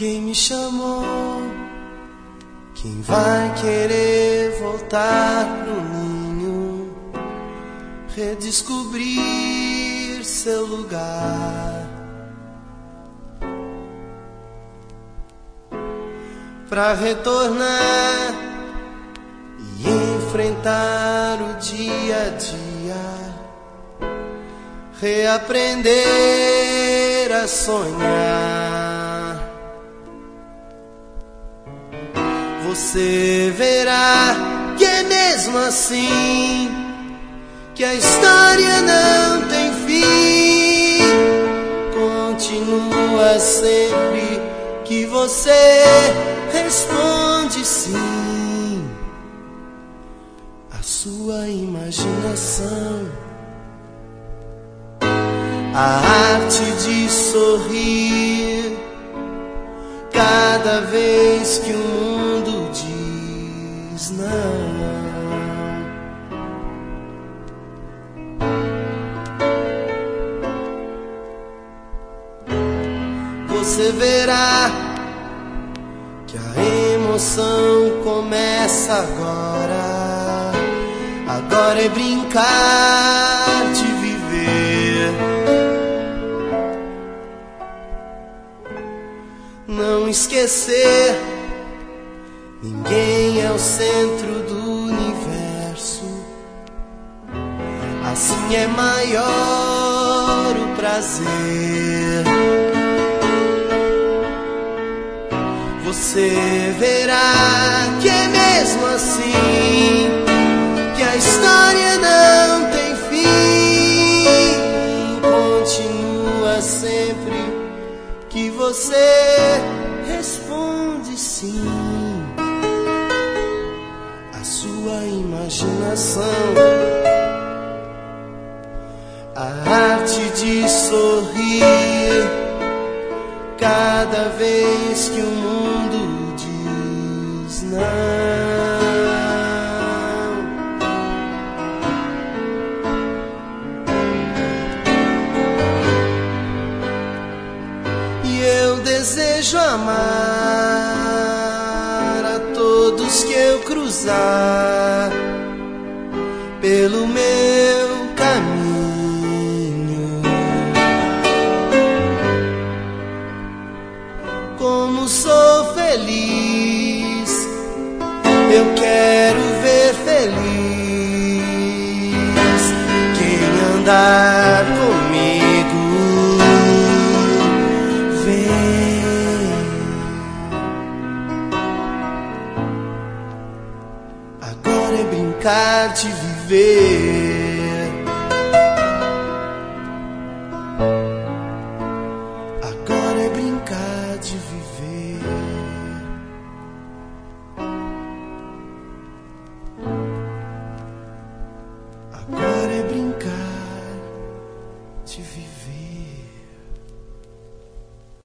Quem me chamou? Quem vai querer voltar pro ninho, redescobrir seu lugar, pra retornar e enfrentar o dia a dia, reaprender a sonhar. Você verá que é mesmo assim, que a história não tem fim. Continua sempre que você responde sim à sua imaginação. A arte de sorrir cada vez que o mundo diz não. Você verá que a emoção começa agora. Agora é brincar de viver, não esquecer, ninguém é o centro do universo. Assim é maior o prazer. Você verá que é mesmo assim, que a história não tem fim. Continua sempre que você responde sim à sua imaginação. A arte de sorrir cada vez que o mundo diz não. E eu desejo amar a todos que eu cruzar pelo meu caminho. Como sou feliz, eu quero ver feliz quem andar comigo. Vem, agora é brincar de viver.